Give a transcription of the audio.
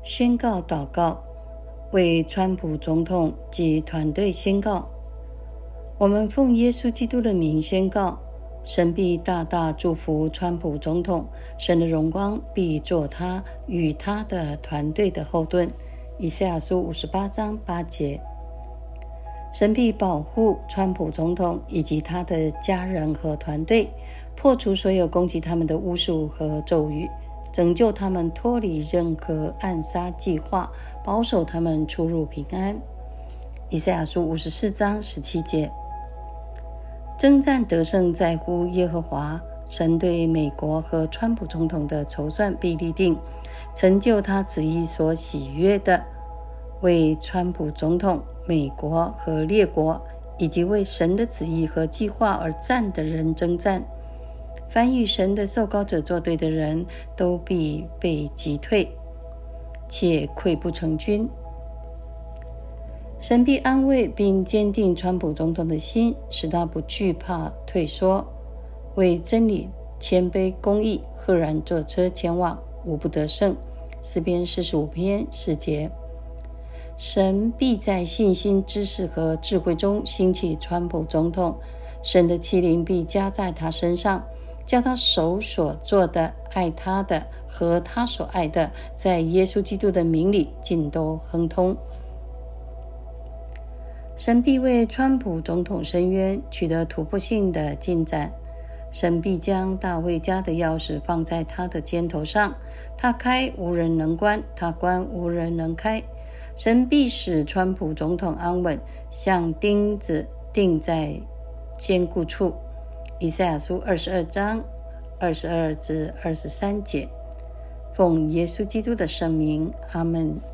宣告祷告，为川普总统及团队宣告。我们奉耶稣基督的名宣告，神必大大祝福川普总统，神的荣光必作他与他的团队的后盾。以赛亚书58章8节。神必保护川普总统以及他的家人和团队，破除所有攻击他们的巫术和咒语，拯救他们脱离任何暗杀计划，保守他们出入平安。以赛亚书54章17节。征战得胜在乎耶和华，神对美国和川普总统的筹算必立定，成就他旨意所喜悦的，为川普总统、美国和列国以及为神的旨意和计划而战的人征战。凡与神的受膏者作对的人，都必被击退，且溃不成军。神必安慰并坚定川普总统的心，使他不惧怕退缩，为真理谦卑公义，赫然坐车前往，无不得胜。诗篇45篇4节。神必在信心、知识和智慧中兴起川普总统，神的欺凌必加在他身上，叫他手所做的、爱他的和他所爱的，在耶稣基督的名里尽都亨通。神必为川普总统伸冤，取得突破性的进展。神必将大卫家的钥匙放在他的肩头上，他开无人能关，他关无人能开。神必使川普总统安稳，像钉子钉在坚固处。以赛亚书22章22至23节。奉耶稣基督的圣名，阿们。